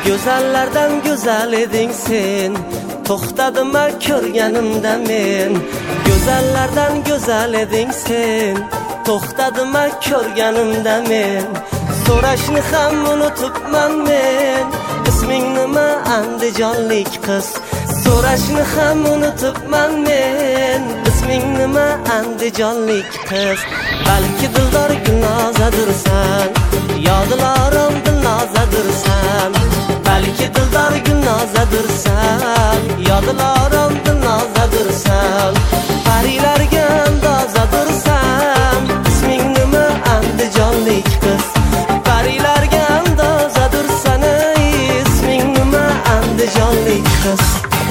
Go'zallardan go'zal eding sen, to'xtadim ko'rganimda men. Go'zallardan go'zal eding sen, to'xtadim ko'rganimda men. So'rashni ham unutibman men, isming nima andijonlik qiz? So'rashni ham unutibman men, isming nima andijonlik qiz? Balki dildor Gulnozadirsan, yo dilorom Dilnozadirsan. Balki dildor Gulnozadirsan, yo dilorom Dilnozadirsan. Parilarga andozadirsan, isming nima andijonlik qiz? Parilarga andozadirsan, isming nima andijonlik qiz?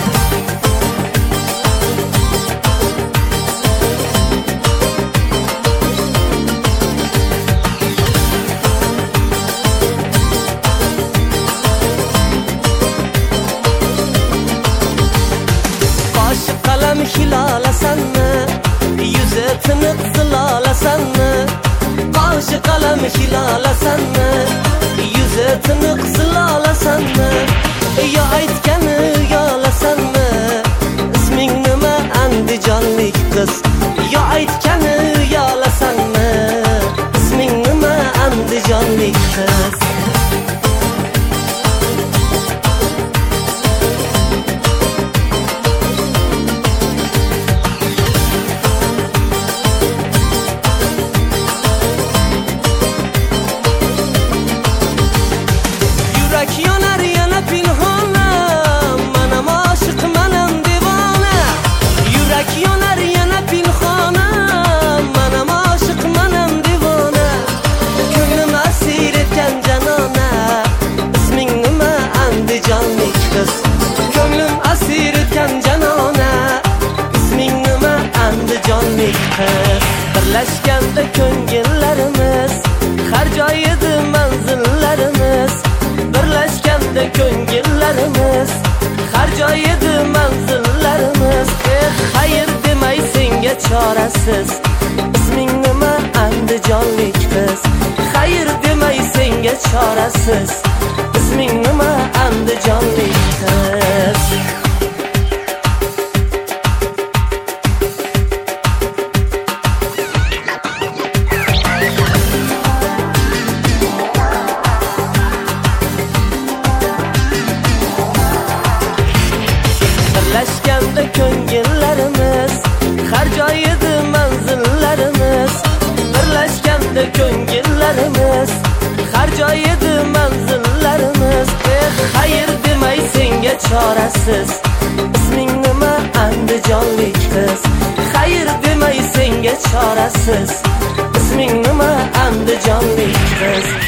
Qalam hilolasanmi, yuzi tiniq zilolasanmi? Qoshi qalam hilolasanmi, yuzi tiniq zilolasanmi? Yo aytgani yolasanmi, isming nima andijonlik qiz? Yo aytgani yolasanmi, isming nima andijonlik qiz? Yonar yana pinhona, manam oshiq manam devona. Yurak yonar yana pinhona, manam oshiq manam devona. Ko'nglim asir etgan janona, isming nima andijonlik qiz? Ko'nglim asir etgan janona, isming nima andijonlik qiz? Birlashganda ko'ngillarimiz, har joyida manzillarimiz. Birlashganda ko'ngillarimiz, har joyida manzillarimiz. Xayr demay senga chorasiz, isming nima andijonlik qiz? Xayr demay senga chorasiz, isming nima andijonlik qiz? Birlashganda ko'ngillarimiz, har joyida manzillarimiz. Birlashganda ko'ngillarimiz, har joyida manzillarimiz. Xayr demay senga chorasiz, isming nima andijonlik qiz? Xayr demay senga chorasiz, isming nima andijonlik qiz?